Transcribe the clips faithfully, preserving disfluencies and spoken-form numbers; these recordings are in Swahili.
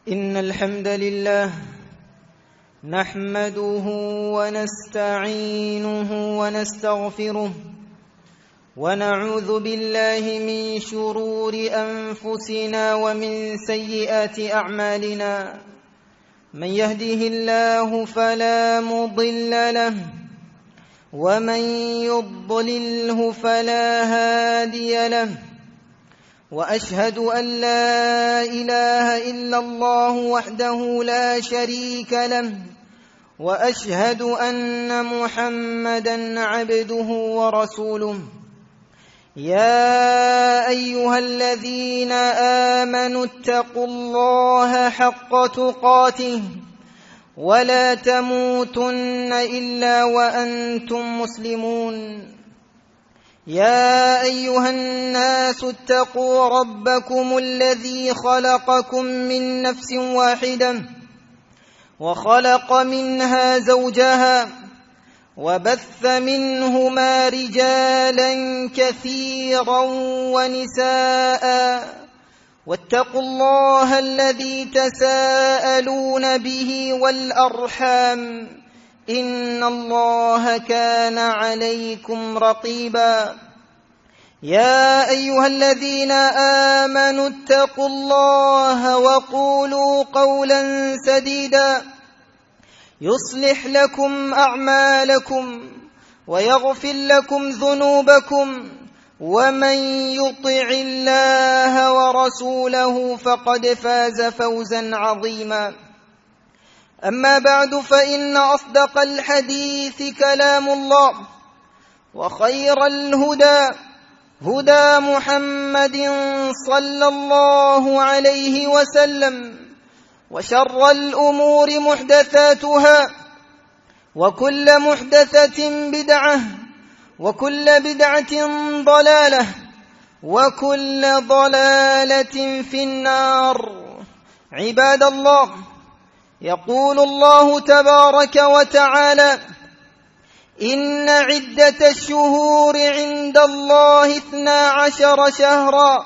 إن الحمد لله نحمده ونستعينه ونستغفره ونعوذ بالله من شرور أنفسنا ومن سيئات أعمالنا. من يهده الله فلا مضل له ومن يضلله فلا هادي له، وأشهد أن لا إله إلا الله وحده لا شريك له، وأشهد أن محمدًا عبده ورسوله. يا أيها الذين آمنوا اتقوا الله حق تقاته ولا تموتن إلا وأنتم مسلمون. يا أيها الناس اتقوا ربكم الذي خلقكم من نفس واحدة وخلق منها زوجها وبث منهما رجالا كثيرا ونساء، واتقوا الله الذي تساءلون به والأرحام إن الله كان عليكم رقيبا. يا أيها الذين آمنوا اتقوا الله وقولوا قولا سديدا يصلح لكم أعمالكم ويغفر لكم ذنوبكم، ومن يطع الله ورسوله فقد فاز فوزا عظيما. أما بعد، فإن أصدق الحديث كلام الله، وخير الهدى هدى محمد صلى الله عليه وسلم، وشر الأمور محدثاتها، وكل محدثة بدعة، وكل بدعة ضلالة، وكل ضلالة في النار. عباد الله، يقول الله تبارك وتعالى: إن عدة الشهور عند الله اثنا عشر شهرا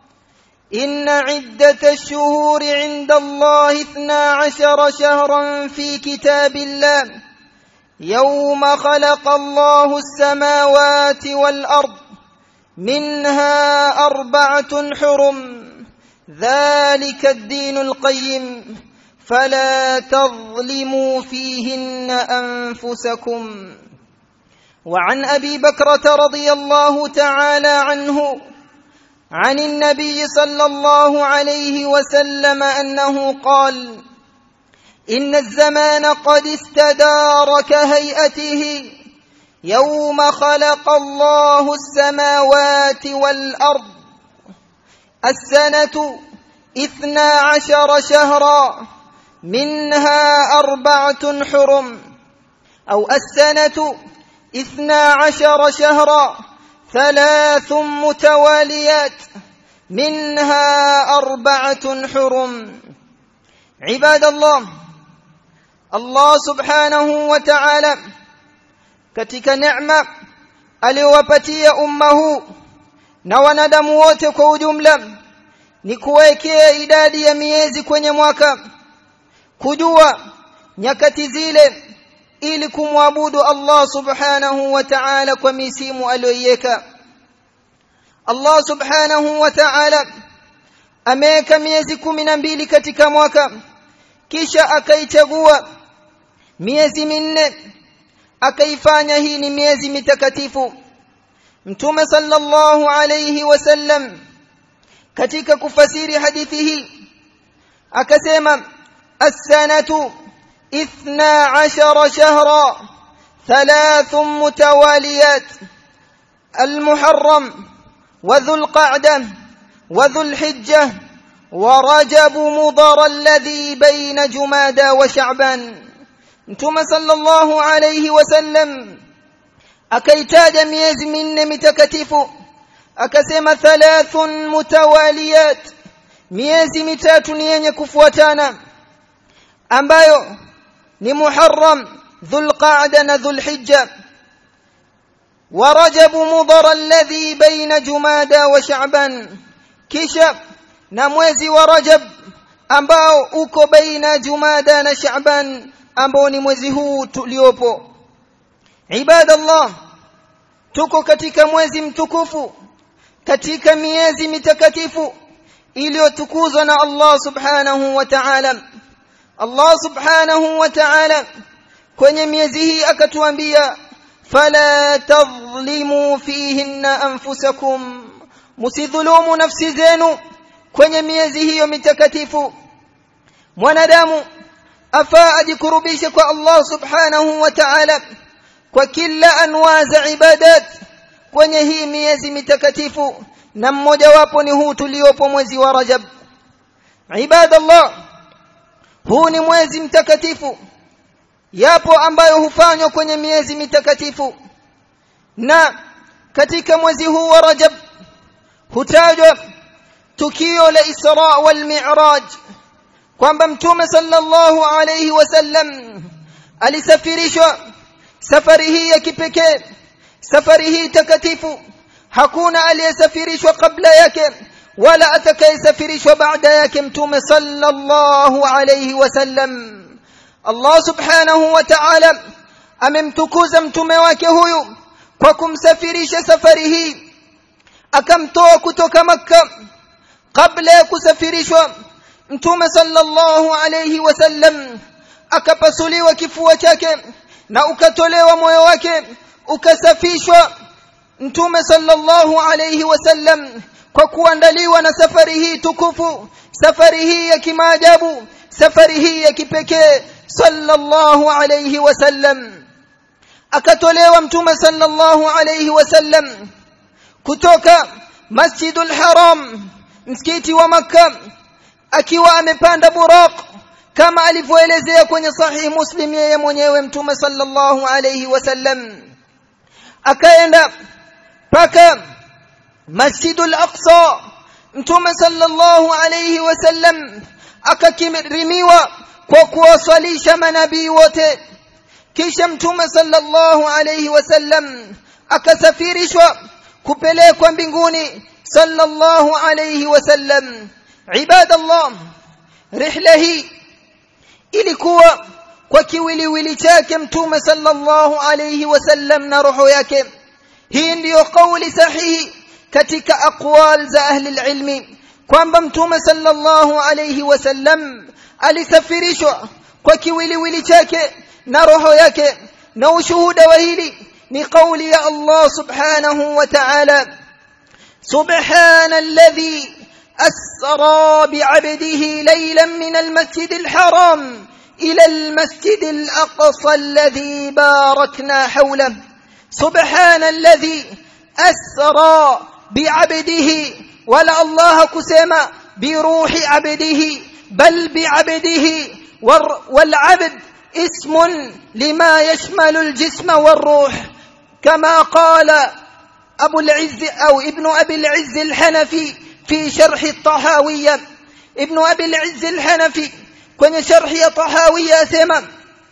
إن عدة الشهور عند الله اثنا عشر شهرا في كتاب الله يوم خلق الله السماوات والأرض منها أربعة حرم، ذلك الدين القيم، فلا تظلموا فيهن أنفسكم. وعن أبي بكرة رضي الله تعالى عنه عن النبي صلى الله عليه وسلم أنه قال: إن الزمان قد استدار كهيئته يوم خلق الله السماوات والأرض. السنة اثنا عشر شهرا منها أربعة حرم، أو السنة اثنا عشر شهرا ثلاث متواليات منها أربعة حرم. عباد الله، Allah subhanahu wa ta'ala katika neema aliyowapatia umma huu na wanadamu wote kwa ujumla ni kuwekea idadi ya miezi kwenye mwaka, kujua nyakati zile ili kumwabudu Allah subhanahu wa ta'ala kwa misimu aliyoiweka. Allah subhanahu wa ta'ala ameweka miezi kumi na mbili katika mwaka, kisha akaichagua miezi minne akaifanya hii ni miezi mitakatifu. Mtume sallallahu alayhi wasallam katika kufasiri hadithi hii akasema: as-sanatu اثنا عشر شهرا ثلاث متواليات، المحرم وذو القعدة وذو الحجة ورجب مضر الذي بين جمادى وشعبان. Mtume sallallahu alayhi wasallam akaitaja miezi minne mitakatifu akasema thalathun mutawaliyat, miezi mitatu ni yenye kufuatana ambayo ni Muharram, Dhulqa'da na Dhulhijja. Wa Rajab Mudhar alladhi baina Jumada wa Sha'ban, kisha na mwezi wa Rajab ambao uko baina Jumada na Shaaban ambao ni mwezi huu tuliopo. Ibadallah, tuko katika mwezi mtukufu, katika miezi mitakatifu iliyotukuzwa na Allah subhanahu wa ta'ala. Allah subhanahu wa ta'ala kwenye miezi hii akatuambia, fala tadhlimu fihinna anfusakum, musidhulumu nafsi zenu kwenye miezi hiyo mitakatifu. Mwanadamu afaa ajikurubishe kwa Allah subhanahu wa ta'ala kwa kila anwaa za ibadat kwenye hii miezi mitakatifu, na mmoja wapo ni huu tuliopo mwezi wa Rajab. Ibadallah, huu ni mwezi mtakatifu. Yapo ambayo hufanywa kwenye miezi mitakatifu, na katika mwezi huu wa Rajab hutajwa tukio la Isra wal Mi'raj, kwamba Mtume sallallahu alayhi wasallam alisafirishwa safari hii ya kipekee, safari hii takatifu. Hakuna aliyesafirishwa kabla yake wala atakayesafirishwa baada yake Mtume sallallahu alayhi wasallam. Allah subhanahu wa ta'ala amemtukuza mtume wake huyu kwa kumsafirisha safari hii, akamtoa kutoka Makka. Kabla ya kusafirishwa Mtume sallallahu alayhi wasallam akapasuliwa kifua chake na ukatolewa moyo wake, ukasafishwa Mtume sallallahu alayhi wasallam kwa kuandaliwa na safari hii tukufu, safari hii ya kimaajabu, safari hii ya kipekee. Sallallahu alayhi wasallam akatolewa Mtume sallallahu alayhi wasallam kutoka Masjidul Haram, msikiti wa Makka, akiwa amepanda buraq kama alivyoelezea kwenye Sahih Muslim yeye mwenyewe Mtume sallallahu alayhi wasallam. Akaenda paka Masjidul Aqsa, Mtume sallallahu alayhi wasallam akakirimiwa kwa kuwasalisha manabii wote. Kisha Mtume sallallahu alayhi wasallam akasafirishwa kupelekwa mbinguni sallallahu alayhi wasallam. Ibadallah, rihla hii ilikuwa kwa kiwiliwili chake Mtume sallallahu alayhi wasallam na roho yake. Hii ndiyo kauli sahihi katika aqwal za ahli ilmi, kwamba Mtume sallallahu alayhi wasallam alisafirishwa kwa kiwiliwili chake na roho yake, na ushuhuda wa hili ni kauli ya Allah subhanahu wa ta'ala, subhana alladhi asra bi'abdihi laylan min al-masjid al-haram ila al-masjid al-aqsa alladhi barakna hawlahu. Subhana alladhi asra bi'abdihi, wala Allah kusema bi ruhi abdihi بل بعبده، والعبد اسم لما يشمل الجسم والروح، كما قال أبو العز أو ابن أبي العز الحنفي في شرح الطحاوية. ابن أبي العز الحنفي كن شرح الطحاوية ثم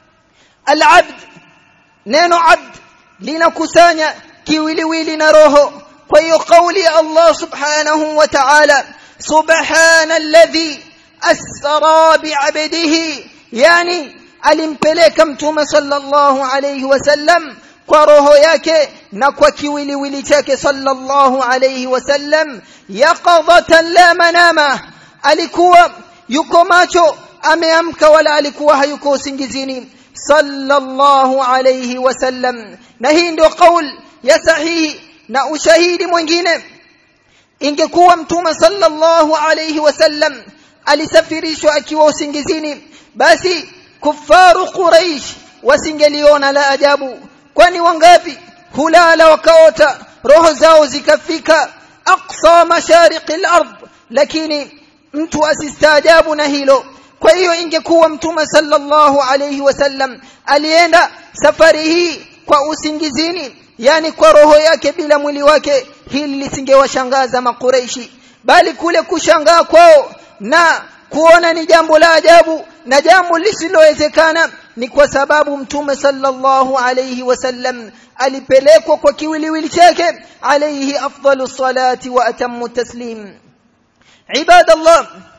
العبد نينو عبد لنكسانيا كيولي نروه، وهي قولي الله سبحانه وتعالى سبحان الذي asra bi'abdihi, yani alimpeleka Mtume sallallahu alayhi wasallam kwa roho yake na kwa kiwiliwili chake sallallahu alayhi wasallam, yaqadatan la manama, alikuwa yuko macho ameamka, wala alikuwa hayuko usingizini sallallahu alayhi wasallam. Na hii ndio kauli ya sahihi. Na ushahidi mwingine, ingekuwa Mtume sallallahu alayhi wasallam alisafirishwa akiwa usingizini, basi kufaru Quraish wasingeliona la ajabu, kwani wangapi hulala wakaota roho zao zikafika aqsa mashariqi al-ard, lakini mtu asistaajabu na hilo. Kwa hiyo ingekuwa Mtume sallallahu alayhi wasallam alienda safari hii kwa usingizini, yani kwa roho yake bila mwili wake, hili lisingewashangaza makureishi, bali kule kushangaa kwao na kuona ni jambo la ajabu na jambo lisilowezekana ni kwa sababu Mtume sallallahu alayhi wasallam alipelekwa kwa kiwiliwili chake alayhi afdalu salati wa atammu taslim. Ibadallah,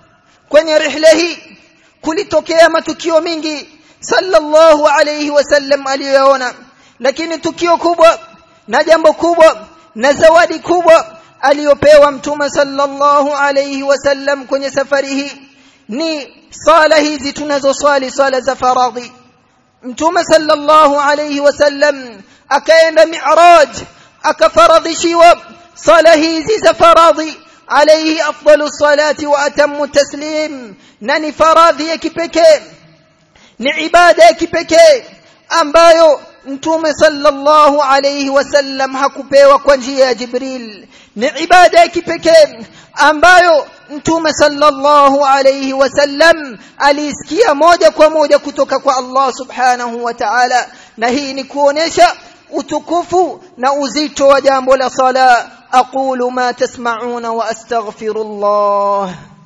kwenye rihla hii kulitokea matukio mingi sallallahu alayhi wasallam aliyoona, lakini tukio kubwa na jambo kubwa na zawadi kubwa aliyopewa mtume sallallahu alayhi wasallam kwenye safari hii ni sala hizi tunazoswali, sala za faradhi. Mtume sallallahu alayhi wasallam akaenda mi'raj, akafaradhishiwa sala hizi za faradhi, alayhi afdalu salati wa atammu taslim, na ni faradhi ya kipekee, ni ibada ya kipekee ambayo mtume sallallahu alayhi wasallam hakupewa kwa njia ya Jibril. Ni ibada ya kipekee ambayo mtume sallallahu alayhi wasallam alisikia moja kwa moja kutoka kwa Allah subhanahu wa ta'ala, na hii ni kuonesha utukufu na uzito wa jambo la sala. aqulu ma tasma'una wa astaghfirullah.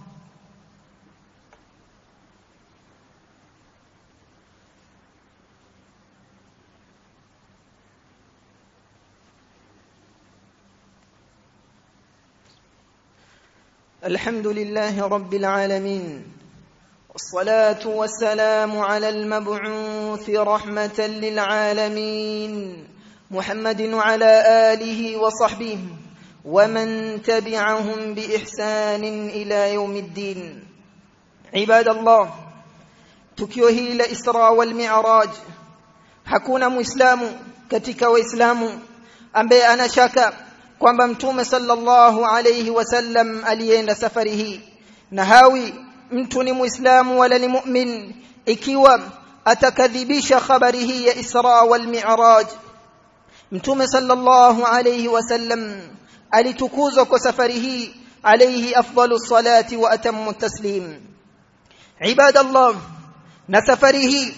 الحمد لله رب العالمين، والصلاة والسلام على المبعوث رحمة للعالمين محمد وعلى آله وصحبه ومن تبعهم بإحسان إلى يوم الدين. عباد الله، tukio hili la Isra wal Mi'raj, hakuna muislamu katika waislamu ambaye anashaka kwamba mtume sallallahu alayhi wasallam alienda safari hii, na hawi mtu ni muislamu wala ni mu'min ikiwa atakadhibisha habari hii ya Isra wal Mi'raj. Mtume sallallahu alayhi wasallam alitukuzwa kwa safari hii, alayhi afdalu salati wa atammu taslim. Ibadallah, na safari hii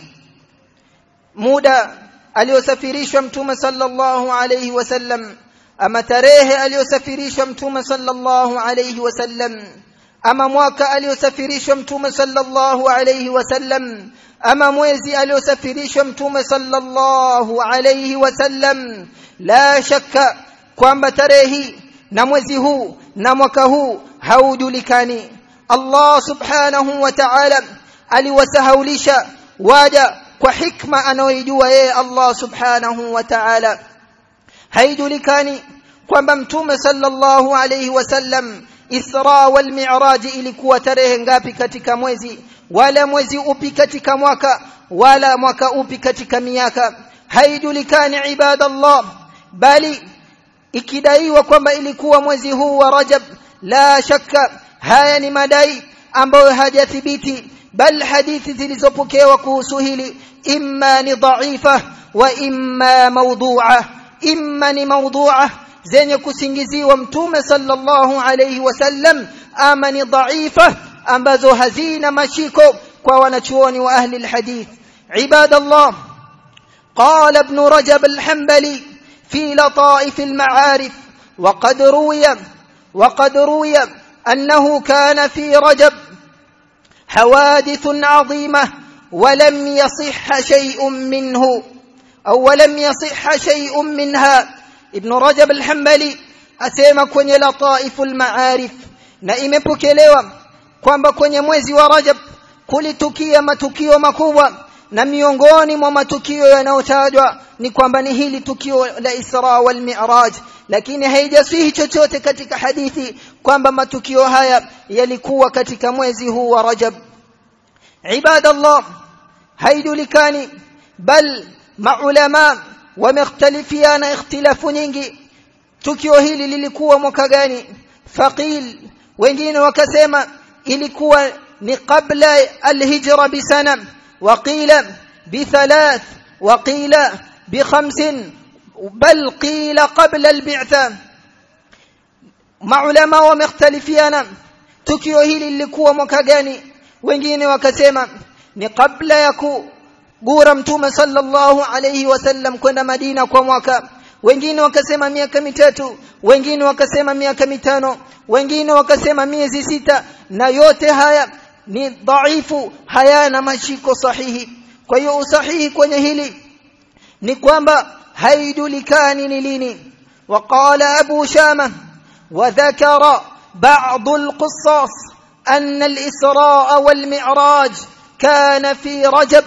muda aliyosafirishwa mtume sallallahu alayhi wasallam, ama tarehe aliyosafirishwa mtume sallallahu alayhi wasallam, ama mwaka aliyosafirishwa mtume sallallahu alayhi wasallam, ama mwezi aliyosafirishwa mtume sallallahu alayhi wasallam, la shakka kwamba tarehe na mwezi huu na mwaka huu haujulikani. Allah subhanahu wa ta'ala aliwasahaulisha waja kwa hikma anayojua yeye Allah subhanahu wa ta'ala. haijulikani kwamba mtume sallallahu alayhi wasallam Isra wal Mi'raj ilikuwa tarehe ngapi katika mwezi, wala mwezi upi katika mwaka, wala mwaka upi katika miaka. haijulikani ibadallah, bali ikidaiwa kwamba ilikuwa mwezi huu wa Rajab, la shakka haya ni madai ambayo hajathibiti, bal hadithi zilizopokewa kuhusu hili imma ni dhaifa wa imma mawdu'a, imma ni mawdu'a zenye kusingiziwa mtume sallallahu alayhi wasallam, ama ni dhaifa ambazo hazina mashiko kwa wanachuoni wa ahli alhadith. ibadallah, qala ibn Rajab al-Hanbali في لطائف المعارف وقد روي وقد روي أنه كان في رجب حوادث عظيمة ولم يصح شيء منه أو ولم يصح شيء منها. ابن رجب الحنبلي asema kwenye لطائف المعارف, na imepokelewa kwamba kwenye mwezi wa Rajab kulitukia matukio makubwa, na miongoni mwa matukio yanayotajwa ni kwamba ni hili tukio la Isra wal Mi'raj, lakini haijasihi chochote katika hadithi kwamba matukio haya yalikuwa katika mwezi huu wa Rajab. ibadallah, haijulikani, bal maulama wamekhtalifiana ikhtilafu nyingi tukio hili lilikuwa mwaka gani. faqil, wengine wakasema ilikuwa ni qabla al-hijra bisana, وقيل بثلاث وقيل بخمس بل قيل قبل البعثة. maulama wamekhtalifiana tukio hili lilikuwa mwaka gani. wengine wakasema ni kabla ya kugura mtume sallallahu alayhi wasallam kwenda Madina kwa mwaka, wengine wakasema miaka mitatu, wengine wakasema miaka mitano, wengine wakasema miezi sita, na yote haya ni dhaifu, hayana mashiko sahihi. kwa hiyo usahihi kwenye hili ni kwamba haijulikani ni lini. وقال أبو شامة وذكر بعض القصاص أن الإسراء والمعراج كان في رجب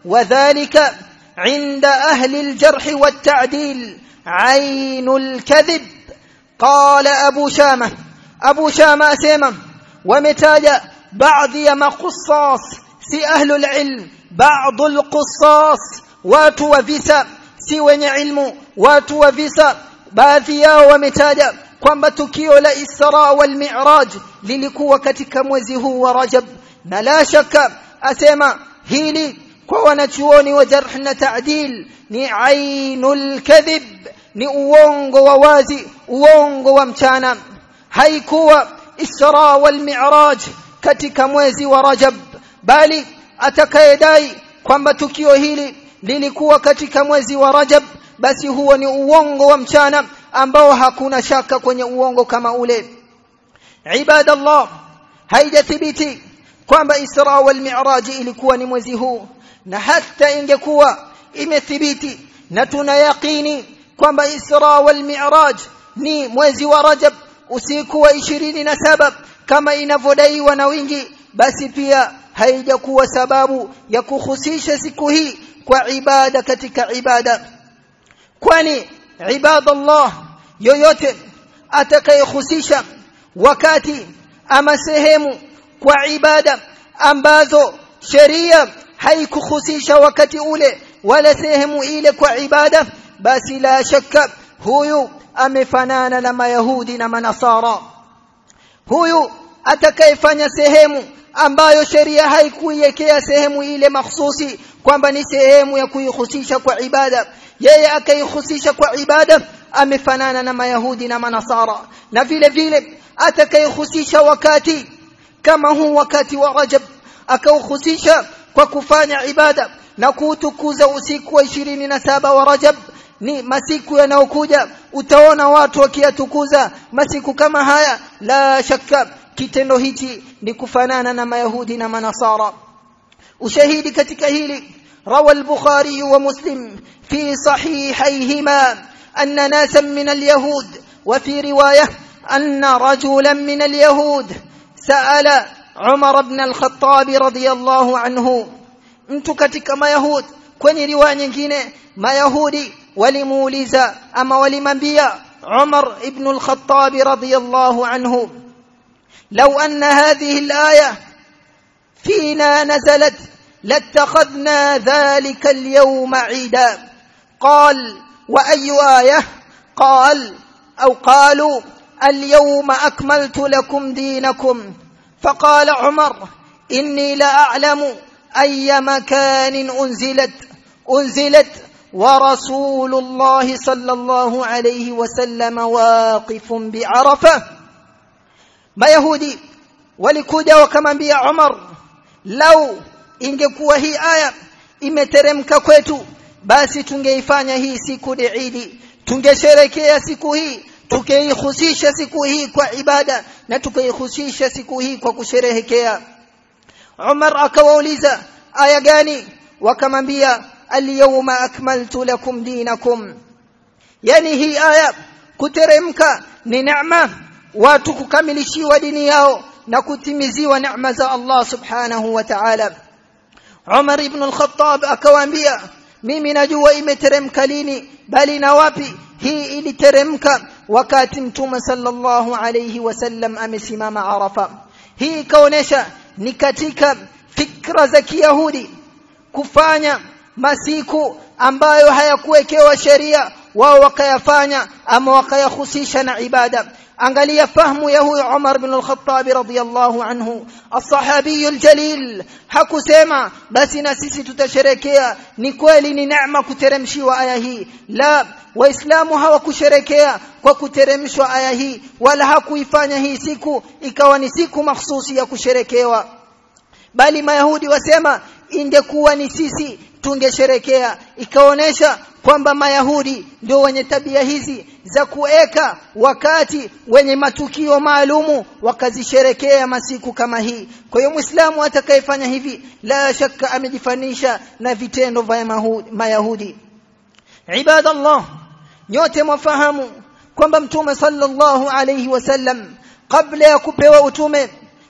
وذلك عند أهل الجرح والتعديل عين الكذب. قال أبو شامة أبو شامة أسيما ومتاجا بعض يما قصاص سي أهل العلم بعض القصاص watu wa visa si wenye ilmu watu wa visa baadhi yao wametaja kwamba tukio la Isra wal Mi'raj lilikuwa katika mwezi huu wa Rajab na la shaka asema hili kwa wanachuoni wa jarh na ta'dil ni ainul kadhib ni uongo wa wazi uongo wa mchana haikuwa Isra wal Mi'raj katika mwezi wa Rajab bali atakayedai kwamba tukio hili lilikuwa katika mwezi wa Rajab basi huo ni uongo wa mchana ambao hakuna shaka kwenye uongo kama ule. Ibadallah, haijathibiti kwamba Isra wal Mi'raj ilikuwa ni mwezi huu na hata ingekuwa imethibiti na tuna yaqini kwamba Isra wal Mi'raj ni mwezi wa Rajab usiku wa ishirini na saba kama inavyodaiwa na wingi basi pia haijakuwa sababu ya kuhusisha siku hii kwa ibada katika ibada kwani ibadallah yoyote atakayehusisha wakati ama sehemu kwa ibada ambazo sheria haikuhusisha wakati ule wala sehemu ile kwa ibada basi la shaka huyu amefanana na mayahudi na manasara huyu atakayefanya sehemu ambayo sheria haikuiwekea sehemu ile mahsusi kwamba ni sehemu ya kuihusisha kwa ibada yeye akaihusisha kwa ibada amefanana na mayahudi na manasara na vile vile atakayehusisha wakati kama huu wakati wa Rajab akauhusisha kwa kufanya ibada na kuutukuza usiku wa ishirini na saba wa Rajab ni masiku yanayokuja utaona watu wakiyatukuza masiku kama haya la shaka kitendo hichi ni kufanana na mayahudi na manasara ushahidi katika hili rawa al-Bukhari wa Muslim fi sahihayhima anna nasan min al-yahud wa fi riwayah anna rajulan min al-yahud sa'ala Umar ibn al-Khattab radiyallahu anhu mtu katika mayahud kwenye riwaya nyingine mayahudi walimuuliza ama walimwambia Umar ibn al-Khattab radiyallahu anhu لو أن هذه الآية فينا نزلت لاتخذنا ذلك اليوم عيدا قال وأي آية قال أو قالوا اليوم أكملت لكم دينكم فقال عمر إني لا أعلم أي مكان أنزلت أنزلت ورسول الله صلى الله عليه وسلم واقف بعرفة mayahudi walikuja wakamwambia Umar lau ingekuwa hii aya imeteremka kwetu basi tungeifanya hii siku ni Eid tungesherekea siku hii tukeihusisha siku hii kwa ibada na tukeihusisha siku hii kwa kusherehekea Umar akawauliza aya gani wakamwambia al-yawma akmaltu lakum dinakum yani hii aya kuteremka ni neema watu kukamilishiwa dini yao na kutimiziwa neema za Allah subhanahu wa ta'ala Umar ibn al-Khattab akawaambia mimi najua imeteremka lini bali na wapi hii iliteremka wakati mtume sallallahu alayhi wasallam amesimama Arafa hii kaonesha ni katika fikra za Kiyahudi kufanya masiku ambayo hayakuwekewa sheria wao wakayafanya ama wakayahusisha na ibada angalia fahamu ya huyo Umar ibn al-Khattab radiyallahu anhu as-sahabi al-jalil hakusema basi na sisi tutasherekea ni kweli ni neema kuteremshiwa aya hii la waislamu hawakusherekea kwa kuteremshwa aya hii wala hakuifanya hii siku ikawa ni siku mahsusi ya kusherekewa bali mayahudi wasema ingekuwa ni sisi tungesherekea ikaonesha kwamba mayahudi ndio wenye tabia hizi za kueka wakati wenye matukio maalumu wakazisherekea masiku kama hii kwa hiyo muislamu atakayefanya hivi la shaka amejifanisha na vitendo vya mayahudi ibadallah nyote mwafahamu kwamba mtume sallallahu alayhi wasallam kabla ya kupewa utume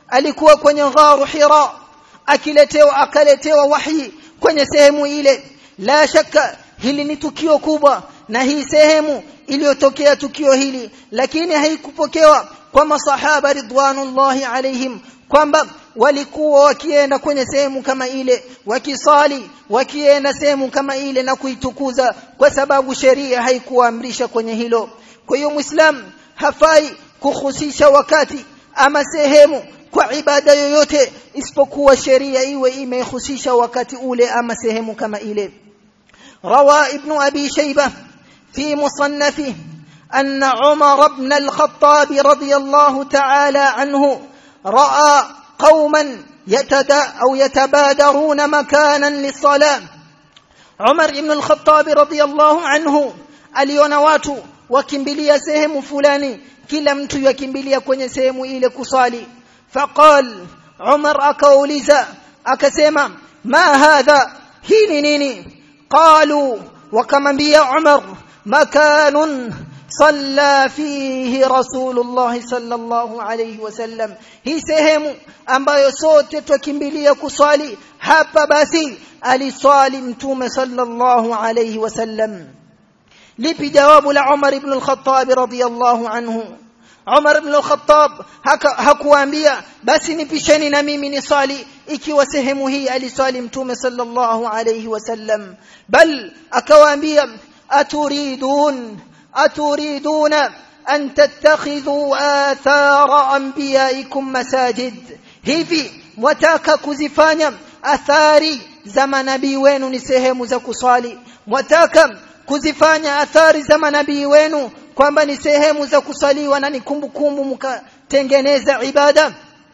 alikuwa kwenye gharu Hira akiletewa akaletewa wahi kwenye sehemu ile. La shaka hili ni tukio kubwa, na hii sehemu iliyotokea tukio hili, lakini haikupokewa kwa masahaba ridwanullahi alaihim kwamba walikuwa wakienda kwenye sehemu kama ile wakisali, wakienda sehemu kama ile na kuitukuza, kwa sababu sheria haikuamrisha kwenye hilo. Kwa hiyo Muislam hafai kuhusisha wakati ama sehemu kwa ibada yoyote isipokuwa sheria iwe imehusisha wakati ule ama sehemu kama ile. Rawa Ibn Abi Shaybah في مصنفه أن عمر بن الخطاب رضي الله تعالى عنه رأى قوما يتدا أو يتبادرون مكانا للصلاة. عمر بن الخطاب رضي الله عنه aliona watu wakimbilia sehemu fulani, kila mtu yakimbilia kwenye sehemu ile kusali. Faqal, Umar akauliza akasema, ma hadha, hii ni nini? Qalu, wakamwambia Umar, مكان صلى فيه رسول الله صلى الله عليه وسلم, hii sehemu ambayo sote tukimbilia kusali hapa, basi aliswali mtume sallallahu alayhi wasallam. Lipi jawabu la Umar ibn al-Khattab radiyallahu anhu? Umar ibn al-Khattab hakuambia basi nipisheni na mimi nisali ikiwa sehemu hii aliswali mtume sallallahu alayhi wasallam, bal akawaambia أتريدون أتريدون أن تتخذوا آثار أنبيائكم مساجد, hivi mwataka kuzifanya athari za manabii wenu ni sehemu za kusali? Mwataka kuzifanya athari za manabii wenu kwamba ni sehemu za kusaliwa na ni kumbukumbu mkatengeneza ibada?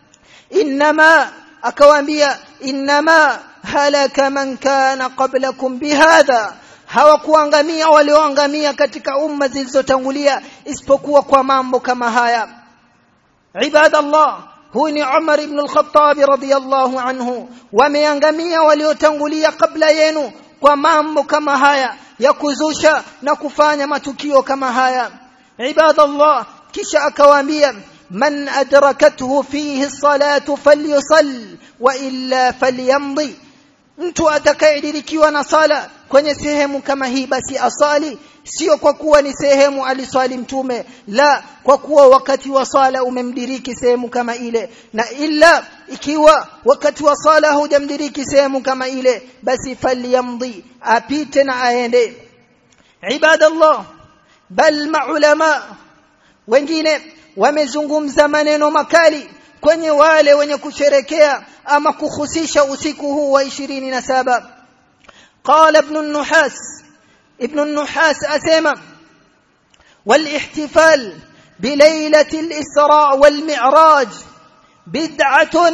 Inma, akawaambia, inma halaka man kana qablakum bihadha, hawakuangamia walioangamia katika umma zilizotangulia isipokuwa kwa mambo kama haya. Ibadallah, huyu ni Umar ibn al-Khattab radiyallahu anhu. Wameangamia waliotangulia kabla yenu kwa mambo kama haya ya kuzusha na kufanya matukio kama haya. Ibadallah, kisha akawaambia, man adrakathu fihi salatu falyusall wa illa falyamdi, mtu atakayedirikiwa na sala kwenye sehemu kama hii basi asali, sio kwa kuwa ni sehemu aliswali mtume, la, kwa kuwa wakati wa sala umemdiriki sehemu kama ile, na illa ikiwa wakati wa sala hujamdiriki sehemu kama ile basi falyamdi, apite na aende. Ibadallah, bal maulama wengine wamezungumza maneno makali kwenye wale wenye kusherekea ama kuhusisha usiku huu wa ishirini na saba. قال ابن النحاس ابن النحاس أسمى والاحتفال بليلة الإسراء والمعراج بدعة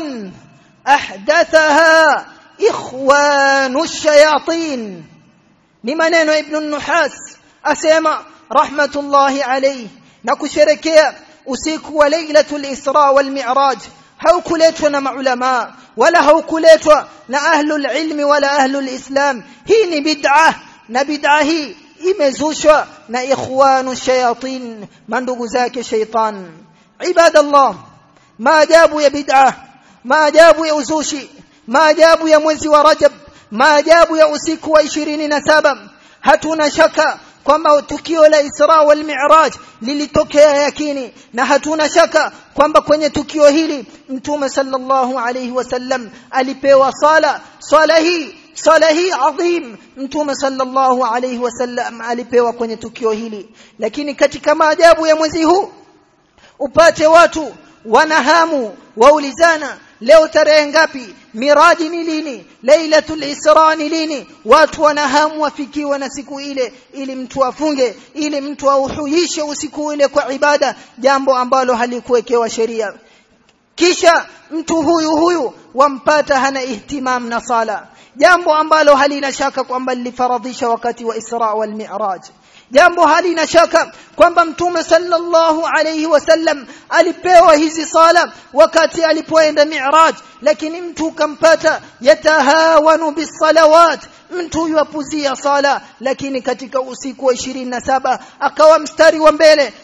أحدثها إخوان الشياطين. لمنين ابن النحاس أسمى رحمة الله عليه نكشركيا أسيك وليلة الإسراء والمعراج haukuletwa na maulama wala haukuletwa na ahlul ilmi wala ahlul islam. Hii ni bid'ah, na bid'ah hii imezushwa na ikhwanu shayatin, mandugu zake shaytan. Ibadallah, maajabu ya bid'ah, maajabu ya uzushi, maajabu ya mwezi wa Rajab, maajabu ya usiku wa ishirini na saba. Hatuna shaka kwamba tukio la Isra wal Mi'raj lilitokea yakini, na hatuna shaka kwamba kwenye tukio hili Mtume sallallahu alayhi wasallam alipewa sala. Sala hii sala hii adhim Mtume sallallahu alayhi wasallam alipewa kwenye tukio hili. Lakini katika maajabu ya mwezi huu upate watu wanahamu waulizana, leo tarehe ngapi? Miraji ni lini? Lailatul Isra ni lini? Watu wanahamu wafikiwa na siku ile ili mtu afunge, ili mtu auhuishe usiku ile kwa ibada, jambo ambalo halikuwekewa sheria. Kisha mtu huyu huyu wampata hana ihtimam na sala, jambo ambalo halina shaka kwamba lilifaradhisha wakati wa Isra wal Mi'raj. Jambo halina shaka kwamba Mtume sallallahu alayhi wasallam alipewa hizi sala wakati alipoenda Mi'raj, lakini mtu kampata yatahawanu bisalawat, mtu yuapuzia sala, lakini katika usiku wa ishirini na saba akawa mstari wa mbele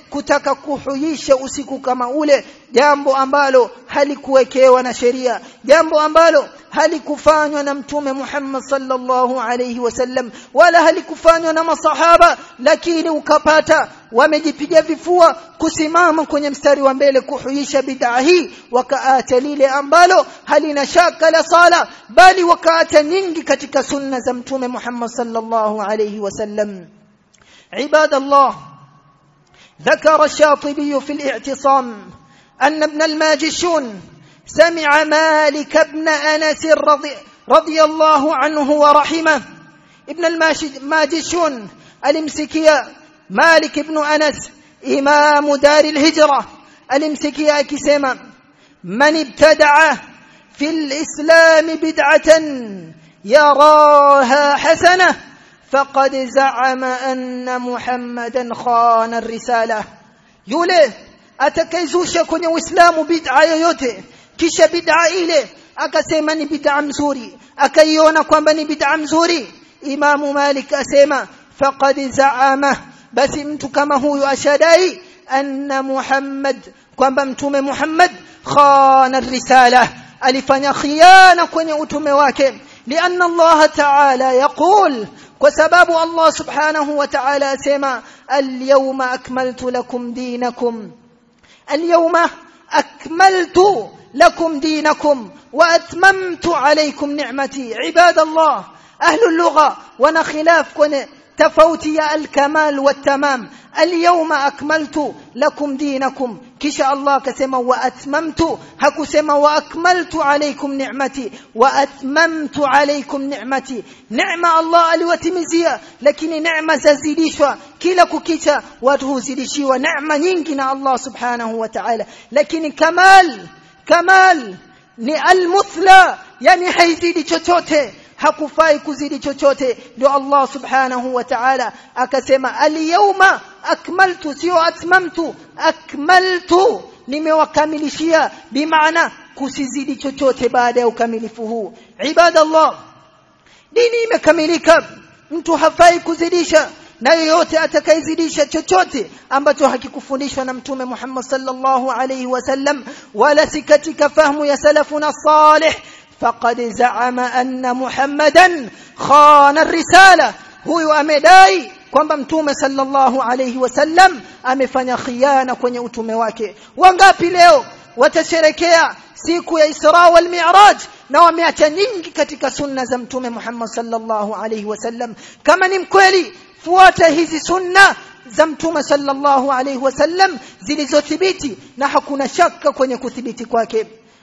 kutaka kuhuisha usiku kama ule, jambo ambalo halikuwekewa na sheria, jambo ambalo halikufanywa na mtume Muhammad sallallahu alayhi wasallam wala halikufanywa na masahaba, lakini ukapata wamejipiga vifua kusimama kwenye mstari wa mbele kuhuisha bid'a hii, wakaacha lile ambalo halina shaka la sala, bali wakaacha nyingi katika sunna za mtume Muhammad sallallahu alayhi wasallam. Ibadallah, ذكر الشاطبي في الاعتصام أن ابن الماجشون سمع مالك بن أنس رضي, رضي الله عنه ورحمه. ابن الماجشون الامسكية مالك بن أنس إمام دار الهجرة الامسكية كسيما: من ابتدع في الإسلام بدعة يراها حسنة فقد زعم أن محمدا خان الرسالة. yule atakayezusha kwenye Uislamu bid'a yoyote, kisha bid'a ile akasema ni bid'a mzuri, akaiona kwamba ni bid'a mzuri, Imamu Malik asema faqad za'ama, basi mtu kama huyu ashadai anna Muhammad, kwamba mtume Muhammad khana ar-risala, alifanya khiana kwenye utume wake. لأن الله تعالى يقول، وسبب الله سبحانه وتعالى سما: اليوم أكملت لكم دينكم، اليوم أكملت لكم دينكم وأتممت عليكم نعمتي. عباد الله، أهل اللغة ونخلاف كن تفوتي الكمال والتمام. اليوم أكملت لكم دينكم، كشاء الله كسما وأتممت، هكسما وأكملت عليكم نعمتي وأتممت عليكم نعمتي. نعمة الله aliwatimizia, lakini neema zazidishwa kila kukicha, watu huzidishiwa neema nyingi na Allah subhanahu wa ta'ala, lakini kamal kamal ni al-muthla, yani haizidi chochote, hakufai kuzidi chochote. Ndio Allah subhanahu wa ta'ala akasema al-yawma akmaltu, sio atmamtu, akmaltu, nimewakamilishia, bimaana kusizidi chochote baada ya ukamilifu huu. Ibadallah, dini imekamilika, mtu hafai kuzidisha, na yoyote atakayezidisha chochote ambacho hakikufundishwa na mtume Muhammad sallallahu alayhi wasallam wala si katika fahamu ya salafuna salih, faqad za'ama anna Muhammadan khana ar-risala, huyu amedai kwamba mtume sallallahu alayhi wasallam amefanya khiana kwenye utume wake. Wangapi leo watasherekea siku ya Isra wal Mi'raj na wameacha nyingi katika sunna za mtume Muhammad sallallahu alayhi wasallam? Kama ni mkweli, fuata hizi sunna za mtume sallallahu alayhi wasallam zilizothibiti na hakuna shaka kwenye kuthibiti kwake.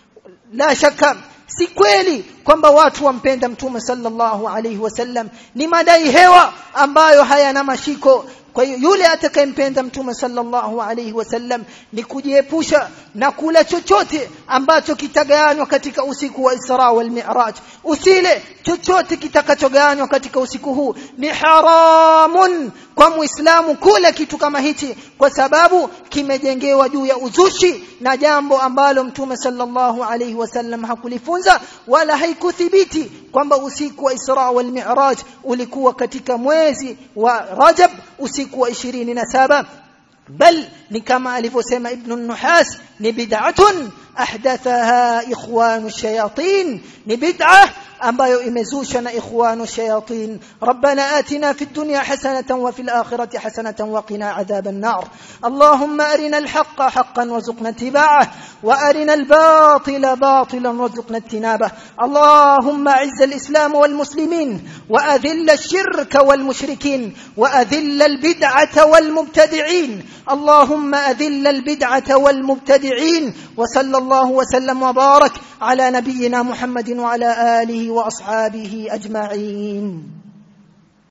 La shaka, si kweli kwamba watu wampenda mtume sallallahu alayhi wasallam, ni madai hewa ambayo hayana mashiko. Kwa hiyo yule atakayempenda mtume sallallahu alayhi wasallam ni kujiepusha na kula chochote ambacho kitagawanywa katika usiku wa Isra wal Mi'raj. Usile chochote kitakachogawanywa katika usiku huu, ni haramun kwa Muislamu kula kitu kama hichi, kwa sababu kimejengewa juu ya uzushi na jambo ambalo mtume sallallahu alayhi wasallam hakulifunza, wala haikuthibiti kwamba usiku wa Isra wal Mi'raj ulikuwa katika mwezi wa Rajab, usiku wa ishirini na saba, bal ni kama alivyosema Ibn an-Nuhas, ni bid'atun ahdathaha ikhwanu shayatin, ni bid'ah ambayo imezushwa na ikhwanu shayatin. Rabbana atina fid dunya hasanatan wa fil akhirati hasanatan wa qina adhaban nar. Allahumma arina al-haqqa haqqan warzuqna ittiba'ah wa arina al-batila batilan warzuqna ijtinabah. Allahumma a'izz al-islam wal muslimin wa adhill ash-shirka wal mushrikin wa adhill al-bid'ata wal mubtadi'in. Allahumma adhill al-bid'ata wal mubtadi'in. Wa sallallahu wa sallam wa barak ala nabiyyina Muhammadin wa ala alihi وأصحابه أجمعين.